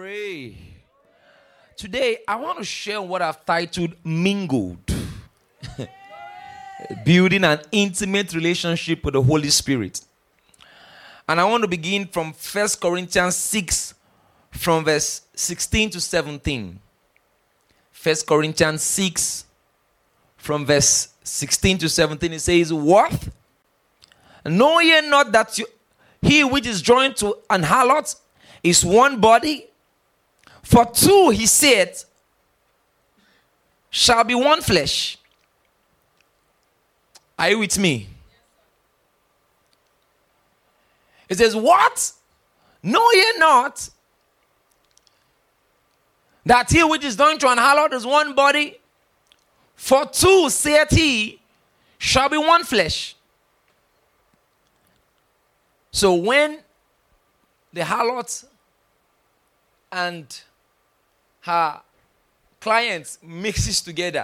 Glory. Today, I want to share what I've titled Mingled. Building an intimate relationship with the Holy Spirit. And I want to begin from 1 Corinthians 6, from verse 16 to 17. 1 Corinthians 6, from verse 16 to 17, it says, What? Know ye not that he which is joined to an harlot is one body? For two, he said, shall be one flesh. Are you with me? It says, What? Know ye not that he which is joined to an harlot is one body? For two, saith he, shall be one flesh. So when the harlot and her clients mixes together,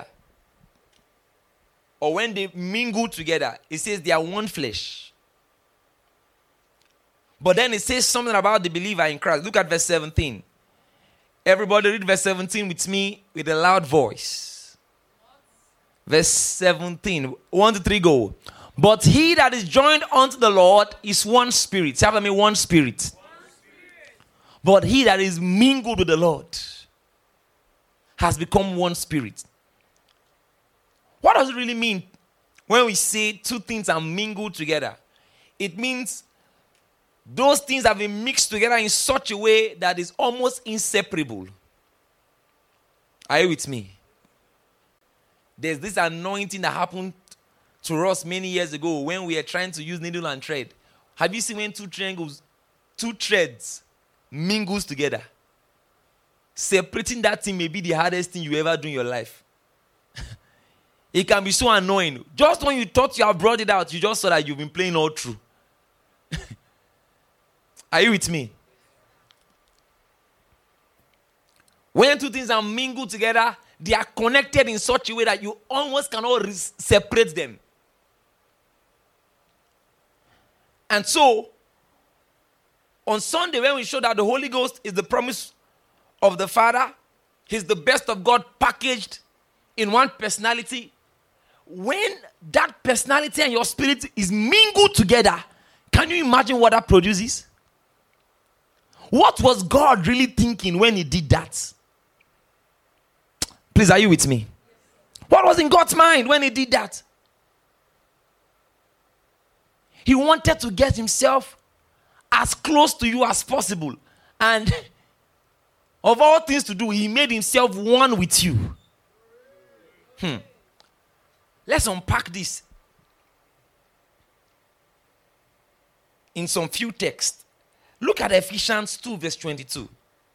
or when they mingle together, it says they are one flesh. But then it says something about the believer in Christ. Look at verse 17. Everybody read verse 17 with me with a loud voice. Verse 17. 1 to 3, go. But he that is joined unto the Lord is one spirit. Say after me, one spirit. But he that is mingled with the Lord has become one spirit. What does it really mean when we say two things are mingled together? It means those things have been mixed together in such a way that is almost inseparable. Are you with me? There's this anointing that happened to us many years ago when we were trying to use needle and thread. Have you seen when two threads mingles together? Separating that thing may be the hardest thing you ever do in your life. It can be so annoying. Just when you thought you have brought it out, you just saw that you've been playing all through. Are you with me? When two things are mingled together, they are connected in such a way that you almost cannot separate them. And so, on Sunday, when we showed that the Holy Ghost is the promise of the Father, He's the best of God packaged in one personality. When that personality and your spirit is mingled together, can you imagine what that produces? What was God really thinking when He did that? Please, are you with me? What was in God's mind when He did that? He wanted to get Himself as close to you as possible. And of all things to do, He made Himself one with you. Let's unpack this in some few texts. Look at Ephesians 2 verse 22.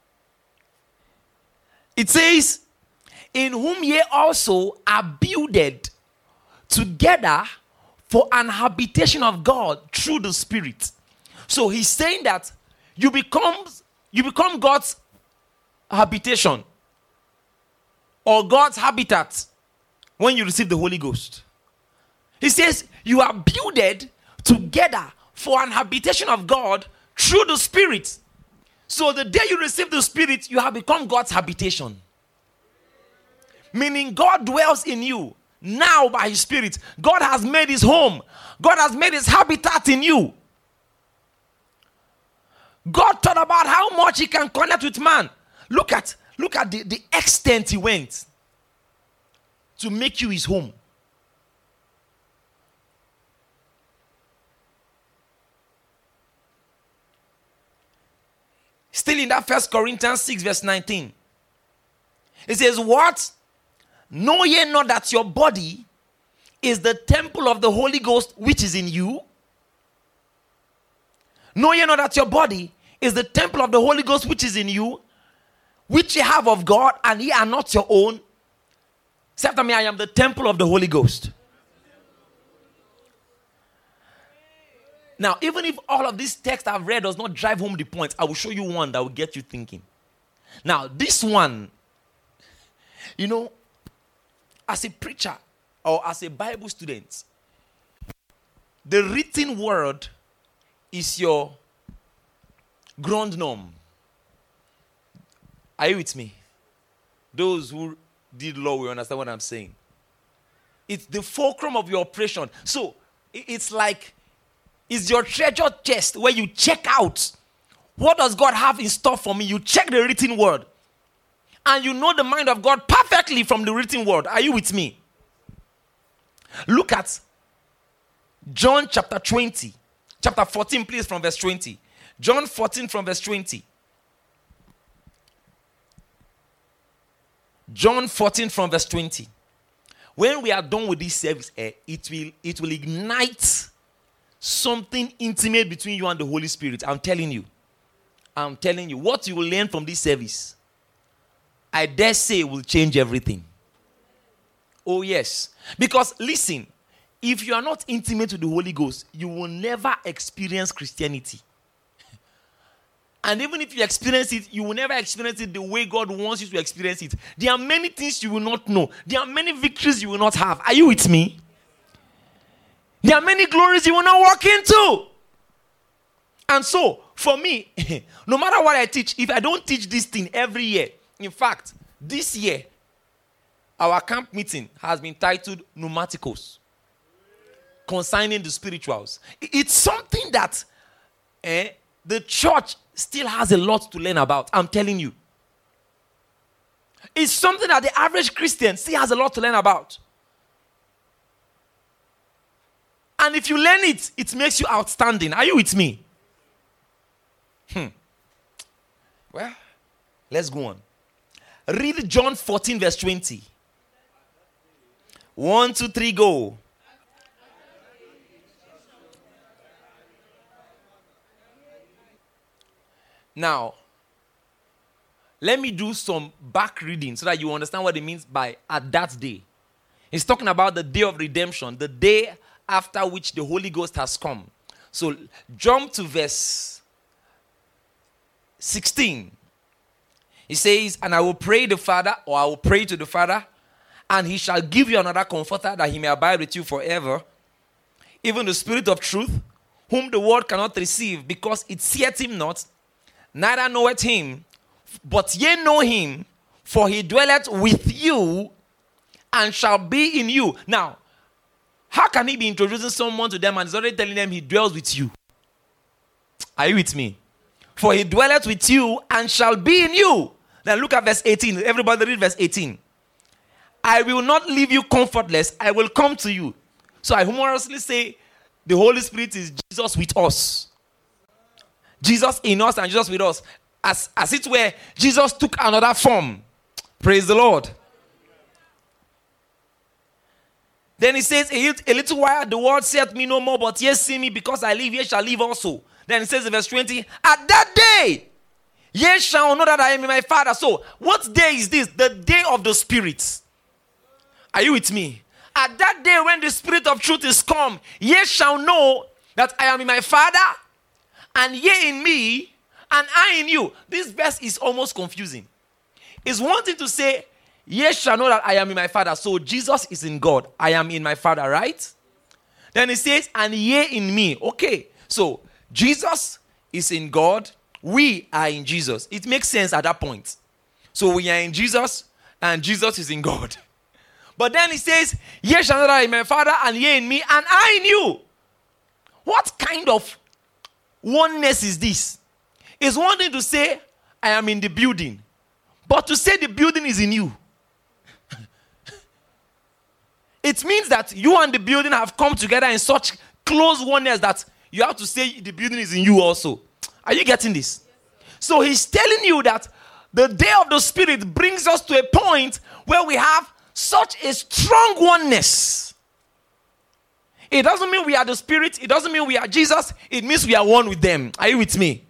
It says, in whom ye also are builded together for an habitation of God through the Spirit. So he's saying that you become God's habitation or God's habitat when you receive the Holy Ghost. He says you are builded together for an habitation of God through the Spirit. So the day you receive the Spirit, you have become God's habitation. Meaning God dwells in you now by His Spirit. God has made His home. God has made His habitat in you. God thought about how much He can connect with man. Look at the extent He went to make you His home. Still in that 1 Corinthians 6 verse 19. It says, What? Know ye not that your body is the temple of the Holy Ghost which is in you? Know ye not that your body is the temple of the Holy Ghost which is in you, which ye have of God, and ye are not your own? Say after me, I am the temple of the Holy Ghost. Now, even if all of this text I've read does not drive home the point, I will show you one that will get you thinking. Now, this one, as a preacher or as a Bible student, the written word is your ground norm. Are you with me? Those who did law will understand what I'm saying. It's the fulcrum of your operation. So, it's like, it's your treasure chest where you check out, what does God have in store for me? You check the written word. And you know the mind of God perfectly from the written word. Are you with me? Look at John chapter 20. Chapter 14, please, from verse 20. John 14 from verse 20. John 14 from verse 20. When we are done with this service, it will ignite something intimate between you and the Holy Spirit. I'm telling you. What you will learn from this service, I dare say, will change everything. Oh, yes. Because, listen, if you are not intimate with the Holy Ghost, you will never experience Christianity. And even if you experience it, you will never experience it the way God wants you to experience it. There are many things you will not know. There are many victories you will not have. Are you with me? There are many glories you will not walk into. And so, for me, no matter what I teach, if I don't teach this thing every year, in fact, this year, our camp meeting has been titled Pneumaticos, concerning the spirituals. It's something that the church still has a lot to learn about. I'm telling you. It's something that the average Christian still has a lot to learn about. And if you learn it, it makes you outstanding. Are you with me? Well, let's go on. Read John 14 verse 20. 1, 2, 3, go. Now, let me do some back reading so that you understand what it means by at that day. He's talking about the day of redemption, the day after which the Holy Ghost has come. So, jump to verse 16. He says, and I will pray the Father, or I will pray to the Father, and he shall give you another comforter that he may abide with you forever, even the Spirit of truth, whom the world cannot receive, because it seeth him not, neither knoweth him, but ye know him, for he dwelleth with you, and shall be in you. Now, how can he be introducing someone to them and he's already telling them he dwells with you? Are you with me? For he dwelleth with you and shall be in you. Then look at verse 18. Everybody read verse 18. I will not leave you comfortless. I will come to you. So I humorously say the Holy Spirit is Jesus with us. Jesus in us and Jesus with us. As it were, Jesus took another form. Praise the Lord. Then he says, a little while the world saith me no more, but ye see me, because I live, ye shall live also. Then it says in verse 20, at that day, ye shall know that I am in my Father. So, what day is this? The day of the Spirit. Are you with me? At that day when the Spirit of truth is come, ye shall know that I am in my Father, and ye in me, and I in you. This verse is almost confusing. It's wanting to say, ye shall know that I am in my Father. So Jesus is in God. I am in my Father, right? Then it says, and ye in me. Okay, so Jesus is in God. We are in Jesus. It makes sense at that point. So we are in Jesus, and Jesus is in God. But then it says, ye shall know that I am in my Father, and ye in me, and I in you. What kind of oneness is this? It's one thing to say, I am in the building. But to say the building is in you. It means that you and the building have come together in such close oneness that you have to say the building is in you also. Are you getting this? So he's telling you that the day of the Spirit brings us to a point where we have such a strong oneness. It doesn't mean we are the Spirit. It doesn't mean we are Jesus. It means we are one with them. Are you with me?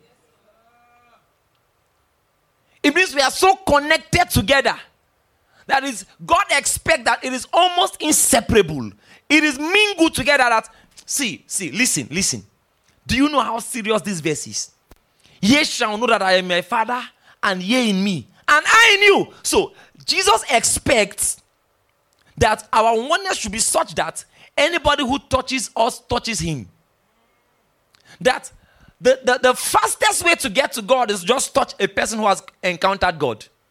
It means we are so connected together. That is, God expects that it is almost inseparable. It is mingled together that, listen. Do you know how serious this verse is? Ye shall know that I am my Father, and ye in me, and I in you. So, Jesus expects that our oneness should be such that anybody who touches us touches him. That the fastest way to get to God is just touch a person who has encountered God.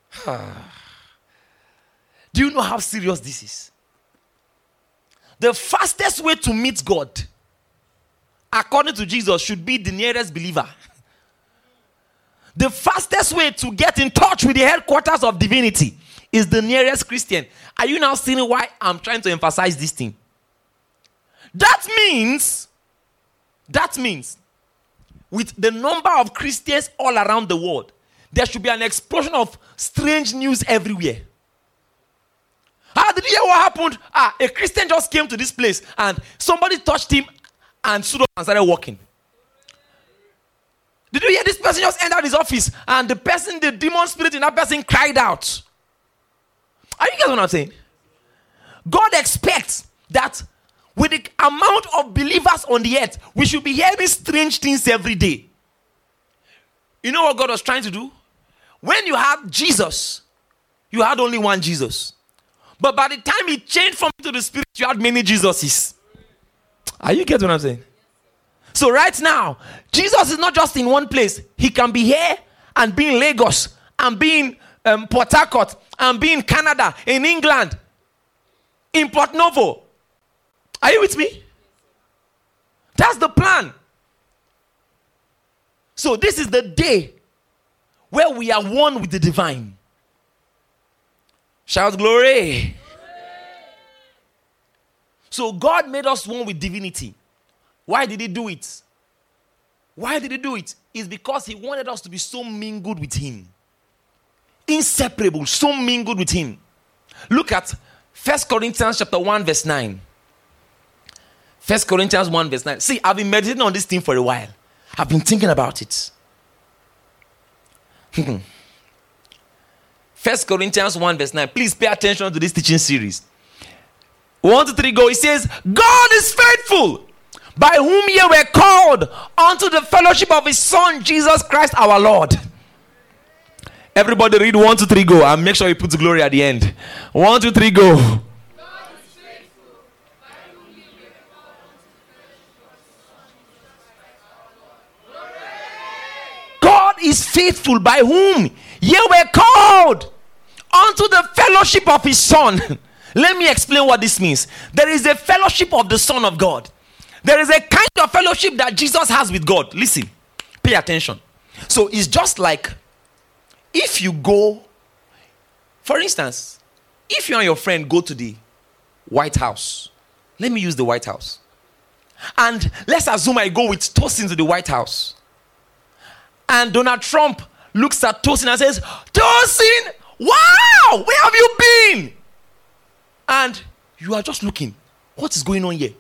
Do you know how serious this is? The fastest way to meet God, according to Jesus, should be the nearest believer. The fastest way to get in touch with the headquarters of divinity is the nearest Christian. Are you now seeing why I'm trying to emphasize this thing? That means, with the number of Christians all around the world, there should be an explosion of strange news everywhere. Did you hear what happened? A Christian just came to this place and somebody touched him and stood up and started walking. Did you hear this person just entered his office and the demon spirit in that person cried out? Are you getting what I'm saying? God expects that with the amount of believers on the earth, we should be hearing strange things every day. You know what God was trying to do? When you had Jesus, you had only one Jesus. But by the time he changed from to the Spirit, you had many Jesuses. Are you getting what I'm saying? So right now, Jesus is not just in one place. He can be here and be in Lagos and be in Port Harcourt and be in Canada, in England, in Port Novo. Are you with me? That's the plan. So this is the day where we are one with the divine. Shout glory. So God made us one with divinity. Why did he do it? Why did he do it? It's because he wanted us to be so mingled with him. Inseparable, so mingled with him. Look at 1 Corinthians chapter 1 verse 9. 1 Corinthians 1 verse 9. See, I've been meditating on this thing for a while. I've been thinking about it. 1 Corinthians 1 verse 9. Please pay attention to this teaching series. 1, 2, 3, go. It says, God is faithful, by whom ye were called unto the fellowship of his Son, Jesus Christ our Lord. Everybody read 1, 2, 3, go. And make sure you put glory at the end. 1, 2, 3, go. God is faithful, by whom ye were called unto the fellowship of his Son. Let me explain what this means. There is a fellowship of the Son of God. There is a kind of fellowship that Jesus has with God. Listen, pay attention. So it's just like if you go, for instance, if you and your friend go to the White House. Let me use the White House. And let's assume I go with Tosin to the White House. And Donald Trump looks at Tosin and says, Tosin, wow, where have you been? And you are just looking. What is going on here?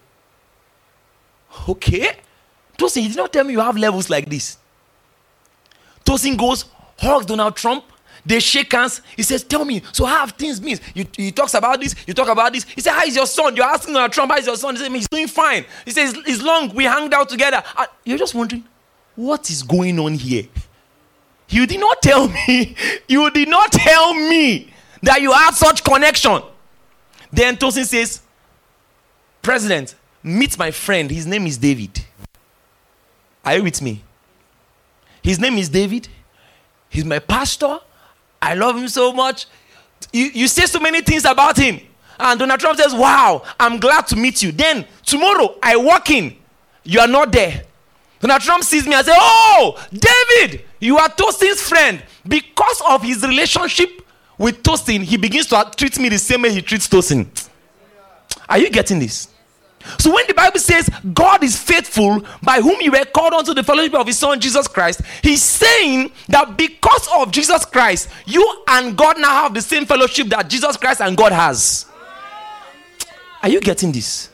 Okay. Tosin, you did not tell me you have levels like this. Tosin goes, hugs Donald Trump. They shake hands. He says, tell me, so how have things been? He talks about this. You talk about this. He said, how is your son? You're asking Donald Trump, how is your son? He said, he's doing fine. He says, it's long. We hanged out together. You're just wondering, what is going on here? You did not tell me. You did not tell me that you had such connection. Then Tosin says, President, meet my friend. His name is David. Are you with me? His name is David. He's my pastor. I love him so much. You say so many things about him. And Donald Trump says, wow, I'm glad to meet you. Then tomorrow I walk in. You are not there. Donald Trump sees me and says, oh, David, you are Tosin's friend. Because of his relationship with Tosin, he begins to treat me the same way he treats Tosin. Are you getting this? So when the Bible says God is faithful, by whom you were called unto the fellowship of his Son Jesus Christ, he's saying that because of Jesus Christ, you and God now have the same fellowship that Jesus Christ and God has. Are you getting this?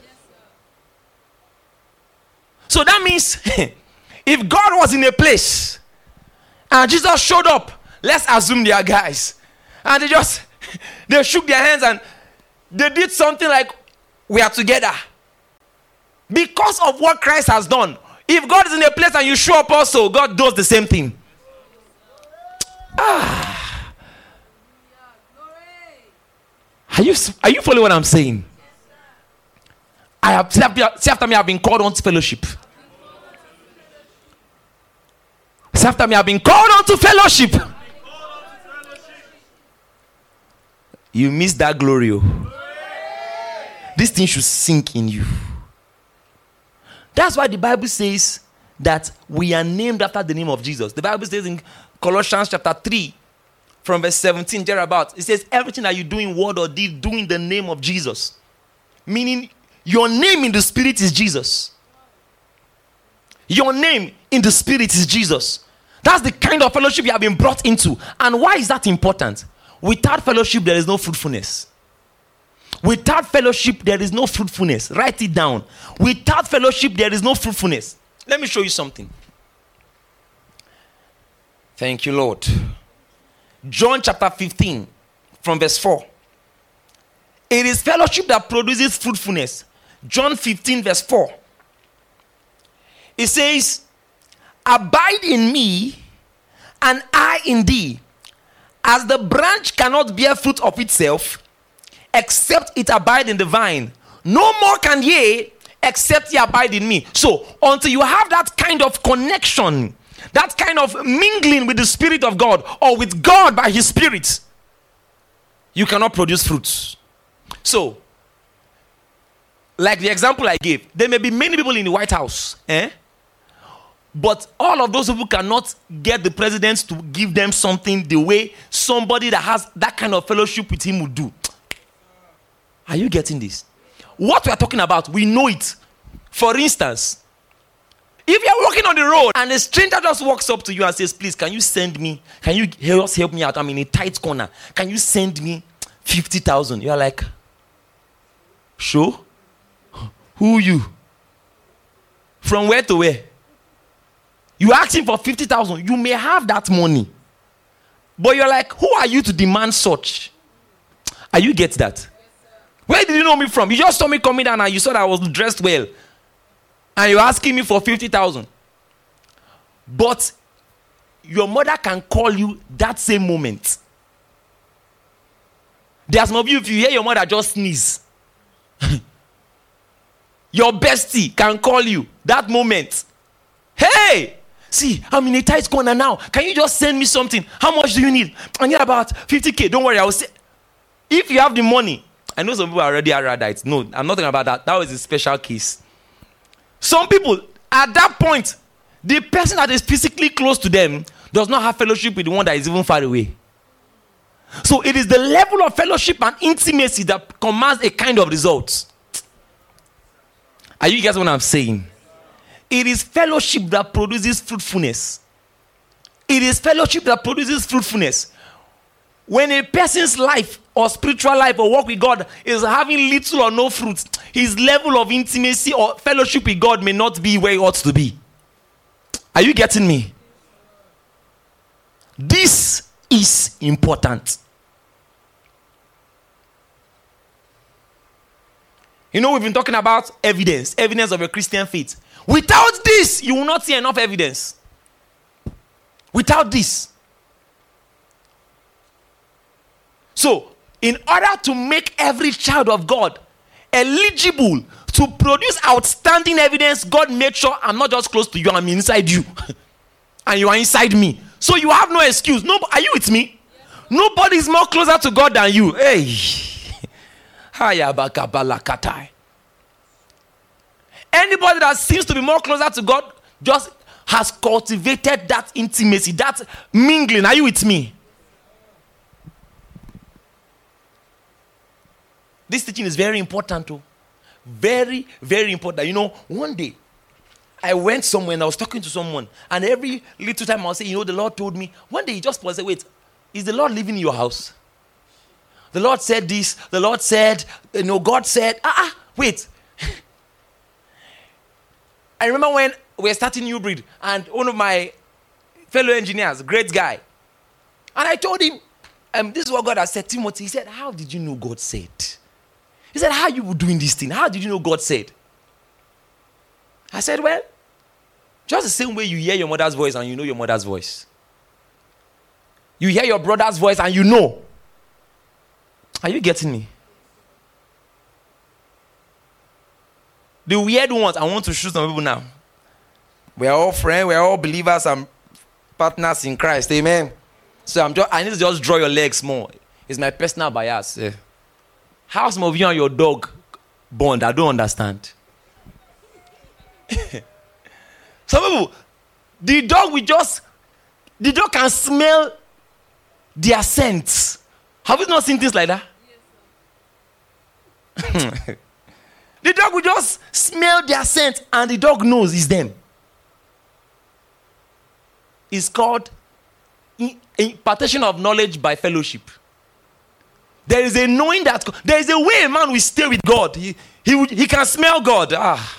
So that means if God was in a place and Jesus showed up, let's assume they are guys, and they shook their hands and they did something like, we are together. Because of what Christ has done. If God is in a place and you show up also, God does the same thing. Are you following what I'm saying? Say after me, I've been called unto fellowship. Say after me, I've been called unto fellowship. You miss that glory. Oh. This thing should sink in you. That's why the Bible says that we are named after the name of Jesus. The Bible says in Colossians chapter 3, from verse 17, thereabouts, it says, everything that you do in word or deed, do in the name of Jesus. Meaning, your name in the Spirit is Jesus. Your name in the Spirit is Jesus. That's the kind of fellowship you have been brought into. And why is that important? Without fellowship, there is no fruitfulness. Without fellowship, there is no fruitfulness. Write it down. Without fellowship, there is no fruitfulness. Let me show you something. Thank you, Lord. John chapter 15, from verse 4. It is fellowship that produces fruitfulness. John 15, verse 4. It says, abide in me, and I in thee. As the branch cannot bear fruit of itself, except it abide in the vine, no more can ye, except ye abide in me. So, until you have that kind of connection, that kind of mingling with the Spirit of God, or with God by His Spirit, you cannot produce fruits. So, like the example I gave, there may be many people in the White House, but all of those people cannot get the president to give them something the way somebody that has that kind of fellowship with him would do. Are you getting this? What we are talking about, we know it. For instance, if you are walking on the road and a stranger just walks up to you and says, please, can you send me, can you help me out? I'm in a tight corner. Can you send me 50,000? You are like, sure? Who you? From where to where? You ask him for 50,000. You may have that money. But you're like, who are you to demand such? Are you get that? Where did you know me from? You just saw me coming down and you saw that I was dressed well. And you're asking me for 50,000. But your mother can call you that same moment. There's some of you, if you hear your mother just sneeze, your bestie can call you that moment. Hey, see, I'm in a tight corner now. Can you just send me something? How much do you need? I need about 50K. Don't worry, I will say. If you have the money, I know some people are already Aradites. No, I'm not talking about that. That was a special case. Some people, at that point, the person that is physically close to them does not have fellowship with the one that is even far away. So it is the level of fellowship and intimacy that commands a kind of result. Are you guys what I'm saying? It is fellowship that produces fruitfulness. It is fellowship that produces fruitfulness. When a person's life or spiritual life or work with God is having little or no fruit, his level of intimacy or fellowship with God may not be where it ought to be. Are you getting me? This is important. You know, we've been talking about evidence of a Christian faith. Without this, you will not see enough evidence. Without this. So, in order to make every child of God eligible to produce outstanding evidence, God made sure I'm not just close to you, I'm inside you. And you are inside me. So you have no excuse. No, are you with me? Nobody is more closer to God than you. Hey. Anybody that seems to be more closer to God just has cultivated that intimacy, that mingling. Are you with me? This teaching is very important too. Very, very important. You know, one day I went somewhere and I was talking to someone, and every little time I was saying, you know, the Lord told me. One day he just was like, wait, is the Lord living in your house? The Lord said this. The Lord said, you know, God said, wait. I remember when we were starting New Breed, and one of my fellow engineers, great guy, and I told him, this is what God has said. Timothy, he said, how did you know God said? He said, how are you doing this thing? How did you know God said? I said, well, just the same way you hear your mother's voice and you know your mother's voice. You hear your brother's voice and you know. Are you getting me? The weird ones, I want to shoot some people now. We are all friends, we are all believers and partners in Christ. Amen. So I need to just draw your legs more. It's my personal bias. Yeah. How some of you and your dog bond? I don't understand. Some people, the dog can smell their scents. Have you not seen things like that? Yes, the dog will just smell their scent and the dog knows it's them. It's called impartation of knowledge by fellowship. There is a knowing that there is a way a man will stay with God. He can smell God.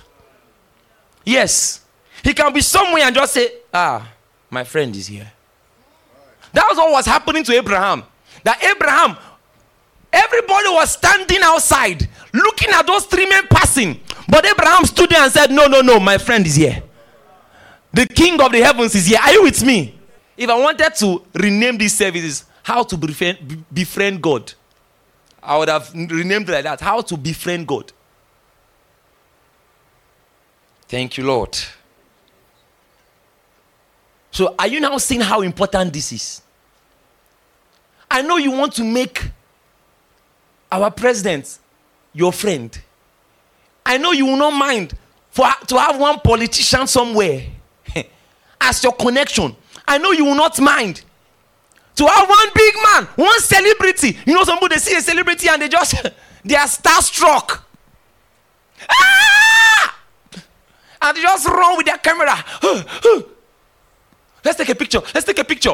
Yes. He can be somewhere and just say, my friend is here. That was what was happening to Abraham. That Abraham, everybody was standing outside looking at those three men passing. But Abraham stood there and said, no, my friend is here. The king of the heavens is here. Are you with me? If I wanted to rename these services, how to befriend God, I would have renamed it like that. How to befriend God. Thank you, Lord. So are you now seeing how important this is? I know you want to make our president your friend. I know you will not mind to have one politician somewhere as your connection. I know you will not mind to have one big man, one celebrity. You know, some people, they see a celebrity and they are starstruck. And they just run with their camera. Let's take a picture.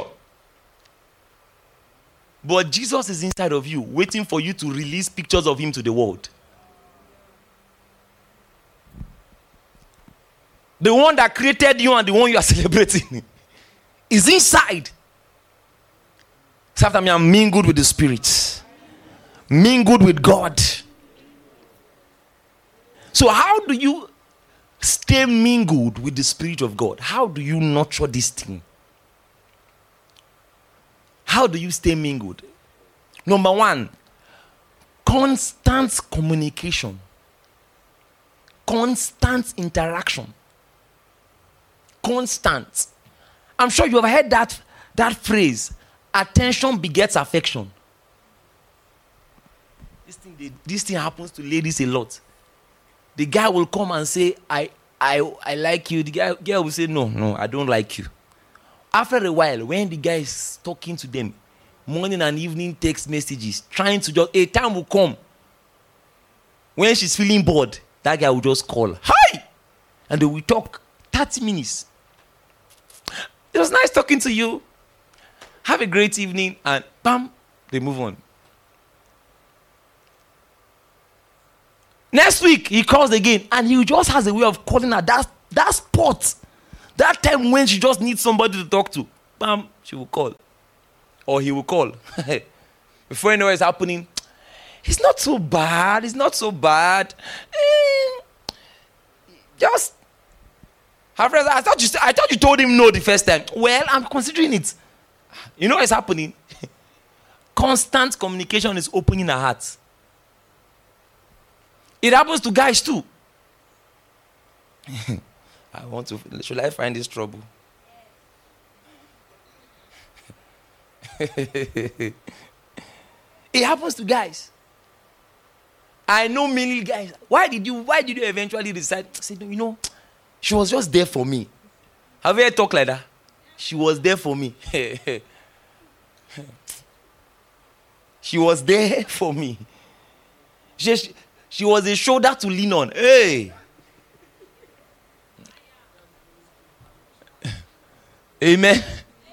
But Jesus is inside of you, waiting for you to release pictures of him to the world. The one that created you and the one you are celebrating is inside. So after me, I'm mingled with the Spirit. Mingled with God. So how do you stay mingled with the Spirit of God? How do you nurture this thing? How do you stay mingled? Number one, constant communication. Constant interaction. Constant. I'm sure you have heard that phrase, attention begets affection. This thing happens to ladies a lot. The guy will come and say, I like you. The girl will say, no, I don't like you. After a while, when the guy is talking to them, morning and evening text messages, trying to just, a time will come when she's feeling bored, that guy will just call, hi! And they will talk 30 minutes. It was nice talking to you. Have a great evening. And bam, they move on. Next week, he calls again. And he just has a way of calling her that spot. That time when she just needs somebody to talk to. Bam, she will call. Or he will call. Before you know what's happening, it's not so bad. Just... Her friends, I thought you told him no the first time. Well, I'm considering it. You know what's happening? Constant communication is opening her heart. It happens to guys too. Should I find this trouble? It happens to guys. I know many guys. Why did you eventually decide? Say, she was just there for me. Have you ever talked like that? She was there for me. She was there for me. She was a shoulder to lean on. Hey. Amen.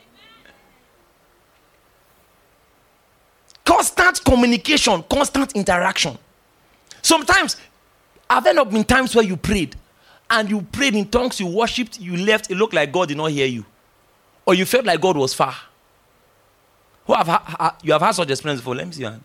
Constant communication, constant interaction. Sometimes, have there not been times where you prayed and you prayed in tongues, you worshipped, you left, it looked like God did not hear you? Or you felt like God was far? You have had such experience before? Let me see your hand.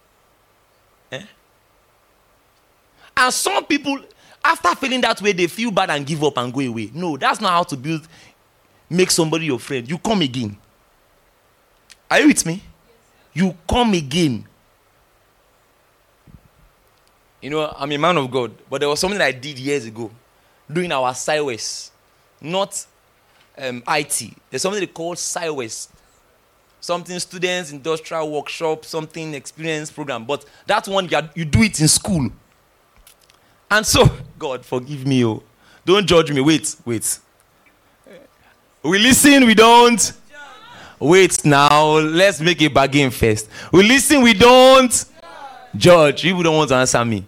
And some people, after feeling that way, they feel bad and give up and go away. No, that's not how to make somebody your friend. You come again. Are you with me? You come again. I'm a man of God, but there was something I did years ago during our SciWest, not IT. There's something they call SciWest. something students, industrial workshop, something experience program. But that one, you do it in school. And so, God, forgive me. Oh. Don't judge me. Wait. We listen, we don't. Wait now. Let's make a bargain first. We listen, we don't. Judge. You don't want to answer me.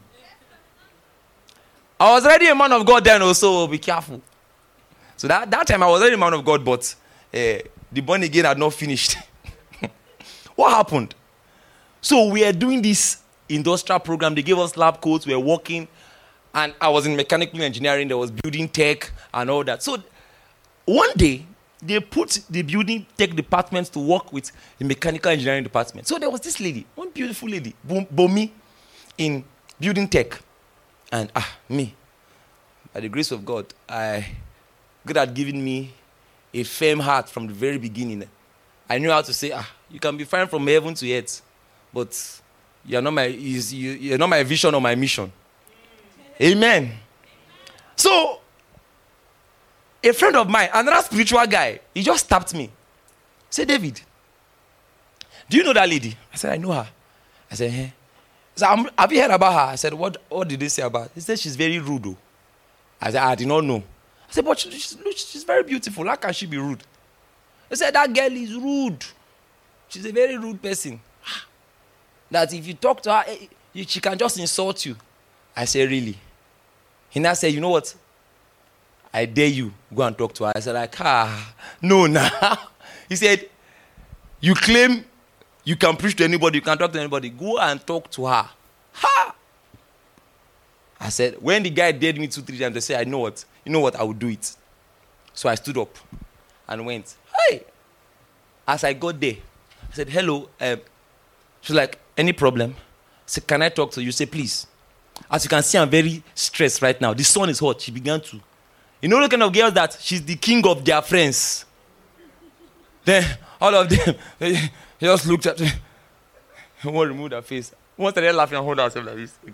I was already a man of God then also. Be careful. So that time I was already a man of God, but the born again had not finished. What happened? So we are doing this industrial program. They gave us lab coats. We were working. And I was in mechanical engineering. There was building tech and all that. So one day, they put the building tech department to work with the mechanical engineering department. So there was this lady, one beautiful lady, Bomi, in building tech. And me, by the grace of God, God had given me a firm heart from the very beginning. I knew how to say, you can be fine from heaven to earth, but you're not my vision or my mission. Amen. So, a friend of mine, another spiritual guy, he just tapped me. He said, David, do you know that lady? I said, I know her. I said, He said, have you heard about her? I said, what did they say about her? He said, she's very rude. Though. I said, I did not know. I said, but she's very beautiful. How can she be rude? He said, that girl is rude. She's a very rude person. That if you talk to her, she can just insult you. I said, really? He now said, you know what? I dare you, go and talk to her. I said, no, nah. He said, you claim you can preach to anybody, you can talk to anybody. Go and talk to her. Ha! I said, when the guy dared me 2-3 times, I said, you know what, I will do it. So I stood up and went, hey! As I got there, I said, hello. She was like, any problem? I said, can I talk to you? Say, please. As you can see, I'm very stressed right now. The sun is hot. She began to. You know the kind of girl that she's the king of their friends. Then all of them, they just looked at me. One removed her face. One started laughing and hold herself like this.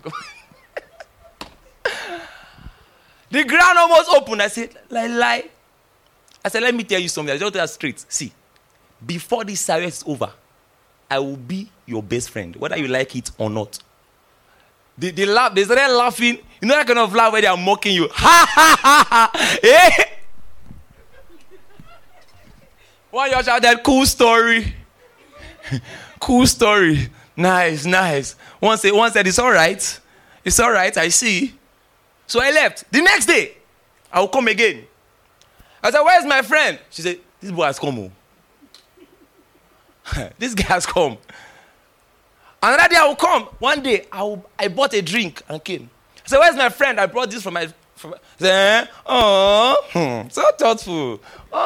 The ground almost opened. I said, lie. I said, let me tell you something. I just tell her straight. See, before this service is over, I will be your best friend, whether you like it or not. They laugh. They started laughing. You know that kind of laugh where they are mocking you. Ha ha ha ha. Eh? One you shouted, cool story. Cool story. Nice. One said, it's all right. It's all right. I see. So I left. The next day, I will come again. I said, where's my friend? She said, this boy has come. This guy has come. Another day I will come. One day I bought a drink and came. I said, where's my friend? I brought this from my. So thoughtful.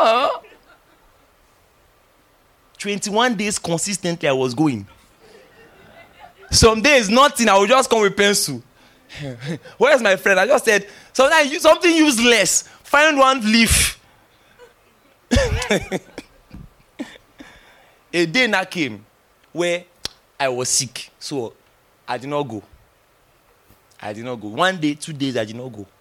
21 days consistently I was going. Some days nothing. I will just come with pencil. Where's my friend? I just said something useless. Find one leaf. A day now came where I was sick, so I did not go. 1 day, 2 days, I did not go.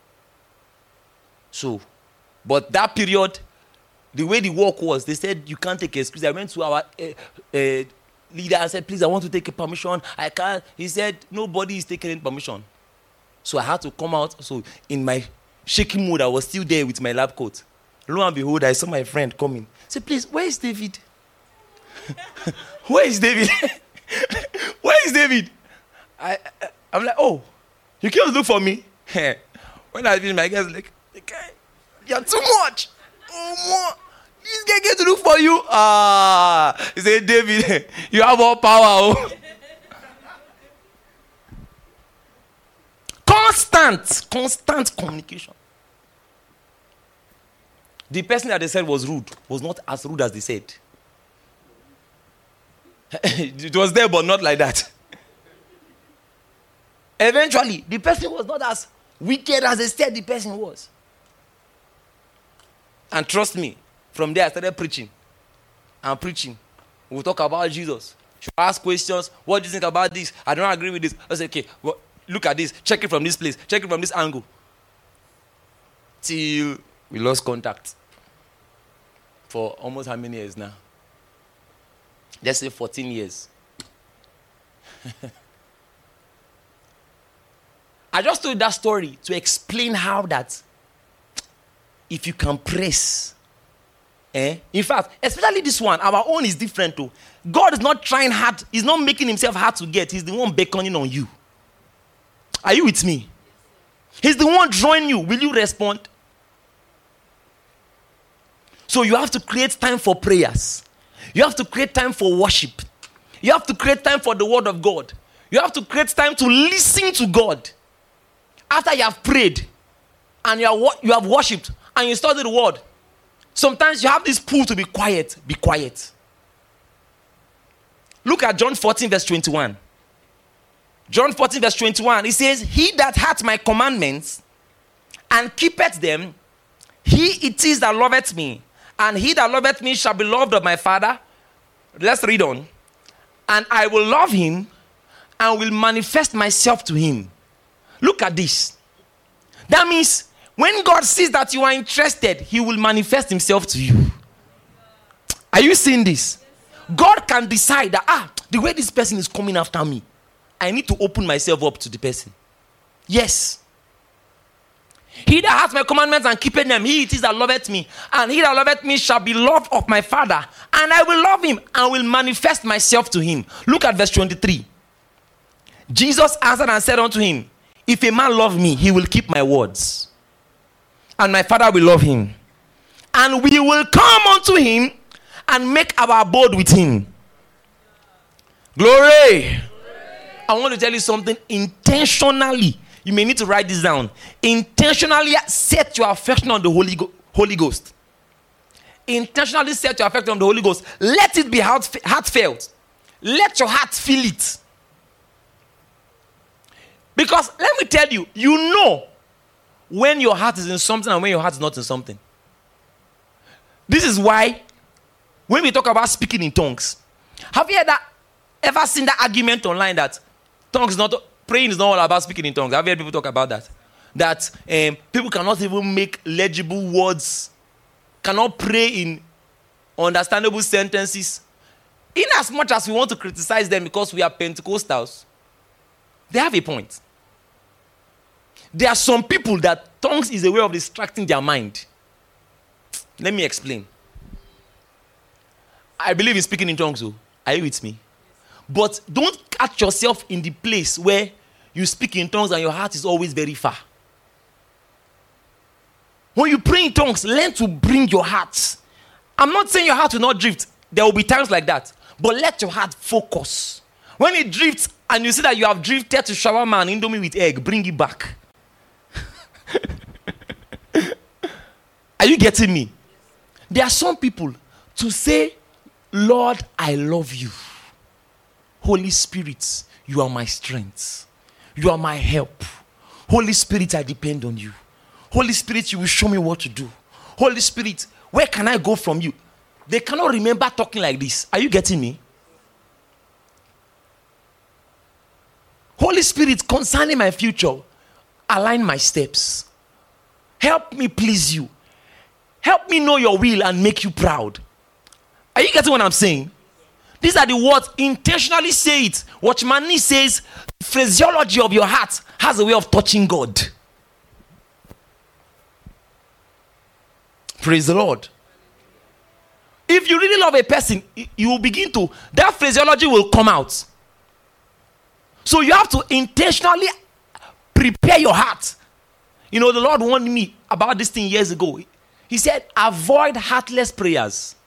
So, but that period, the way the work was, they said you can't take excuse. I went to our leader and said, please, I want to take a permission. I can't. He said, nobody is taking any permission. So I had to come out. So in my shaking mood, I was still there with my lab coat. Lo and behold, I saw my friend coming. I said, please, where is David? Where is David? Where is David? I'm like, oh, you came to look for me? When I finish, my guys like, okay, you're too much. Oh, more. This guy came to look for you. He said, David, you have all power. Oh. Constant communication. The person that they said was rude was not as rude as they said. It was there, but not like that. Eventually, the person was not as wicked as they said the person was. And trust me, from there I started preaching. I'm preaching. We'll talk about Jesus. She'll ask questions. What do you think about this? I don't agree with this. I say, okay, well, look at this. Check it from this place. Check it from this angle. Till we lost contact. For almost how many years now? Let's say 14 years. I just told that story to explain how that if you can press, in fact, especially this one, our own is different too. God is not trying hard, he's not making himself hard to get, he's the one beckoning on you. Are you with me? He's the one drawing you. Will you respond? So you have to create time for prayers. You have to create time for worship. You have to create time for the word of God. You have to create time to listen to God. After you have prayed and you have worshipped and you study the word, sometimes you have this pull to be quiet. Be quiet. Look at John 14 verse 21. John 14 verse 21. It says, he that hath my commandments and keepeth them, he it is that loveth me. And he that loveth me shall be loved of my Father. Let's read on. And I will love him and will manifest myself to him. Look at this. That means when God sees that you are interested, he will manifest himself to you. Are you seeing this? God can decide that, the way this person is coming after me, I need to open myself up to the person. Yes. He that hath my commandments and keepeth them, he it is that loveth me. And he that loveth me shall be loved of my Father. And I will love him and will manifest myself to him. Look at verse 23. Jesus answered and said unto him, if a man love me, he will keep my words. And my Father will love him. And we will come unto him and make our abode with him. Glory. I want to tell you something. Intentionally, you may need to write this down. Intentionally set your affection on the Holy Ghost. Intentionally set your affection on the Holy Ghost. Let it be heartfelt. Let your heart feel it. Because let me tell you, you know when your heart is in something and when your heart is not in something. This is why when we talk about speaking in tongues, have you ever seen that argument online that praying is not all about speaking in tongues? Have you heard people talk about that? That people cannot even make legible words, cannot pray in understandable sentences. In as much as we want to criticize them because we are Pentecostals, they have a point. There are some people that tongues is a way of distracting their mind. Let me explain. I believe in speaking in tongues. Are you with me? But don't catch yourself in the place where you speak in tongues and your heart is always very far. When you pray in tongues, learn to bring your heart. I'm not saying your heart will not drift. There will be times like that. But let your heart focus. When it drifts and you see that you have drifted to shawarma and indomie with egg, bring it back. Are you getting me? There are some people to say, Lord, I love you. Holy Spirit, you are my strength. You are my help. Holy Spirit, I depend on you. Holy Spirit, you will show me what to do. Holy Spirit, where can I go from you? They cannot remember talking like this. Are you getting me? Holy Spirit, concerning my future, align my steps. Help me please you. Help me know your will and make you proud. Are you getting what I'm saying? These are the words. Intentionally say it. Watchman Nee says, phraseology of your heart has a way of touching God. Praise the Lord. If you really love a person, you will begin to, that phraseology will come out. So you have to intentionally prepare your heart. You know, the Lord warned me about this thing years ago. He said, avoid heartless prayers.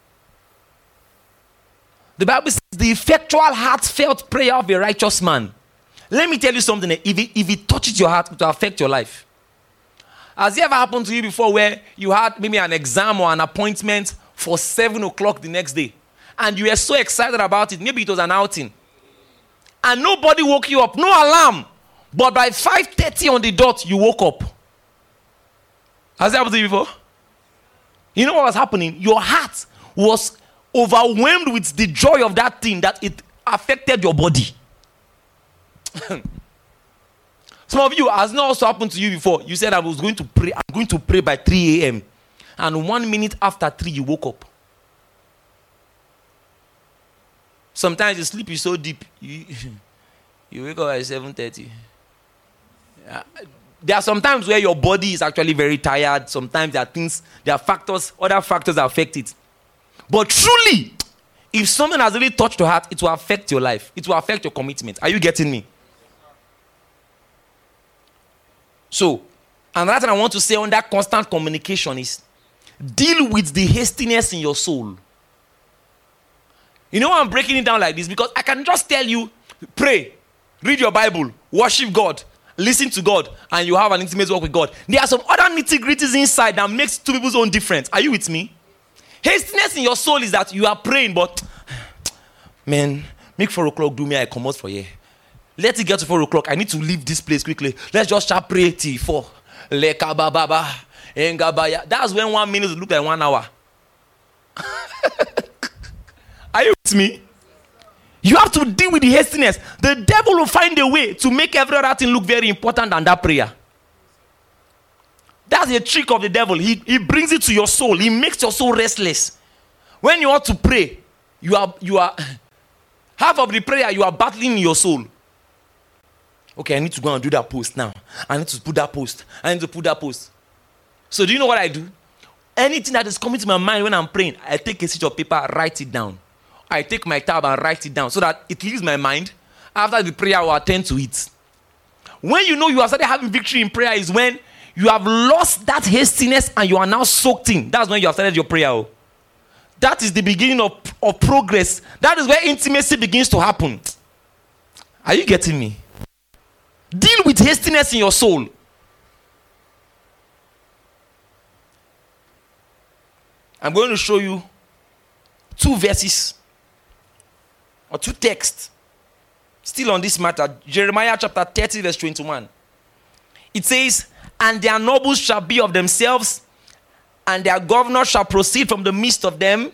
The Bible says the effectual heartfelt prayer of a righteous man. Let me tell you something. If it touches your heart, it will affect your life. Has it ever happened to you before where you had maybe an exam or an appointment for 7 o'clock the next day and you were so excited about it? Maybe it was an outing. And nobody woke you up. No alarm. But by 5:30 on the dot, you woke up. Has it happened to you before? You know what was happening? Your heart was overwhelmed with the joy of that thing that it affected your body. Some of you, has not also happened to you before. You said, I was going to pray. I'm going to pray by 3 a.m. And 1 minute after 3, you woke up. Sometimes you sleep is so deep. You wake up at 7:30. There are some times where your body is actually very tired. Sometimes there are factors, other factors that affect it. But truly, if something has really touched your heart, it will affect your life. It will affect your commitment. Are you getting me? So, another thing I want to say on that constant communication is deal with the hastiness in your soul. You know why I'm breaking it down like this? Because I can just tell you, pray, read your Bible, worship God, listen to God, and you have an intimate walk with God. There are some other nitty-gritties inside that makes two people's own difference. Are you with me? Hastiness in your soul is that you are praying, but man, make 4 o'clock do me, I come out for you. Let it get to 4 o'clock. I need to leave this place quickly. Let's just start pray till 4. That's when 1 minute look like 1 hour. Are you with me? You have to deal with the hastiness. The devil will find a way to make every other thing look very important than that prayer. That's a trick of the devil. He brings it to your soul. He makes your soul restless. When you want to pray, you are half of the prayer you are battling in your soul. Okay, I need to go and do that post now. I need to put that post. I need to put that post. So do you know what I do? Anything that is coming to my mind when I'm praying, I take a sheet of paper, write it down. I take my tab and write it down so that it leaves my mind. After the prayer, I will attend to it. When you know you have started having victory in prayer is when you have lost that hastiness and you are now soaked in. That's when you have started your prayer. That is the beginning of progress. That is where intimacy begins to happen. Are you getting me? Deal with hastiness in your soul. I'm going to show you 2 verses or 2 texts still on this matter. Jeremiah chapter 30 verse 21. It says, and their nobles shall be of themselves, and their governor shall proceed from the midst of them,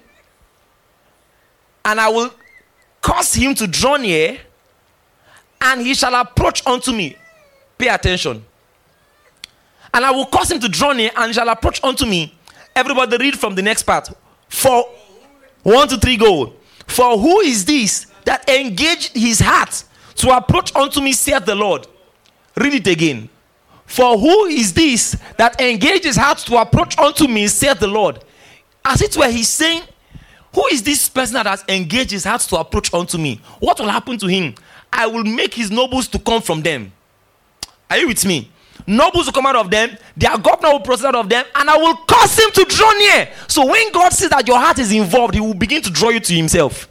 and I will cause him to draw near, and he shall approach unto me. Pay attention. And I will cause him to draw near, and he shall approach unto me. Everybody read from the next part. For 1 to 3 go. For who is this that engaged his heart to approach unto me, saith the Lord? Read it again. For who is this that engaged his heart to approach unto me, saith the Lord? As it were, he's saying, who is this person that has engaged his heart to approach unto me? What will happen to him? I will make his nobles to come from them. Are you with me? Nobles will come out of them, their governor will proceed out of them, and I will cause him to draw near. So when God sees that your heart is involved, he will begin to draw you to himself.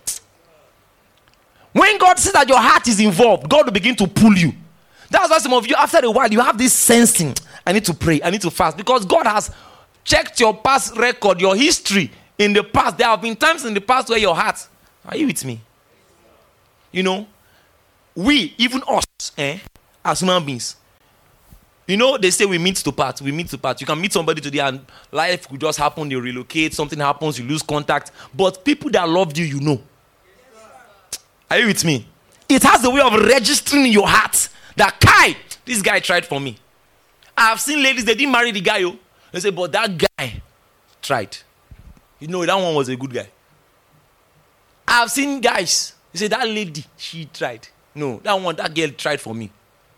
When God sees that your heart is involved, God will begin to pull you. That's why some of you, after a while, you have this sensing, I need to pray, I need to fast, because God has checked your past record, your history in the past. There have been times in the past where your heart, are you with me? You know, we, even us, as human beings, you know, they say we meet to part. We meet to part. You can meet somebody today and life could just happen. You relocate. Something happens. You lose contact. But people that loved you, you know. Are you with me? It has the way of registering in your heart that, Kai, this guy tried for me. I have seen ladies, they didn't marry the guy. They say, but that guy tried. You know, that one was a good guy. I have seen guys, they say, that lady, she tried. No, that girl tried for me.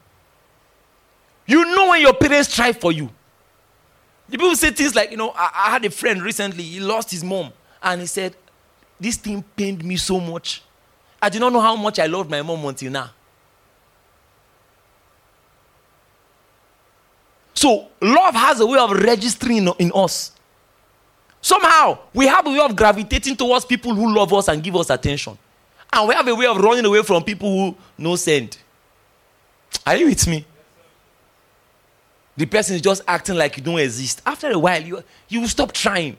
You know when your parents try for you. The people say things like, you know, I had a friend recently, he lost his mom. And he said, this thing pained me so much. I did not know how much I loved my mom until now. So, love has a way of registering in us. Somehow, we have a way of gravitating towards people who love us and give us attention. And we have a way of running away from people who no send. Are you with me? The person is just acting like you don't exist. After a while, you will stop trying.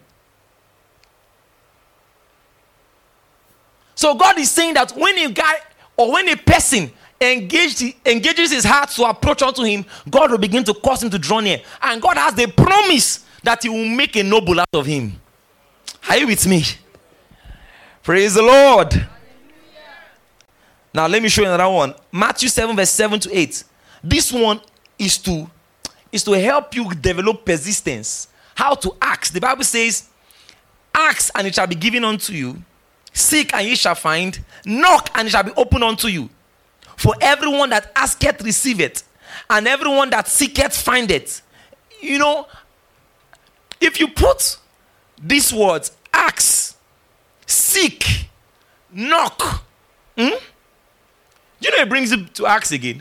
So God is saying that when a guy or when a person engages his heart to approach unto him, God will begin to cause him to draw near. And God has the promise that he will make a noble out of him. Are you with me? Praise the Lord. Now let me show you another one. Matthew 7 verse 7 to 8. This one is to help you develop persistence. How to ask. The Bible says, ask and it shall be given unto you. Seek and ye shall find. Knock and it shall be opened unto you. For everyone that asketh receiveth, and everyone that seeketh findeth. You know, if you put these words, ask, seek, knock, you know it brings you to ask again.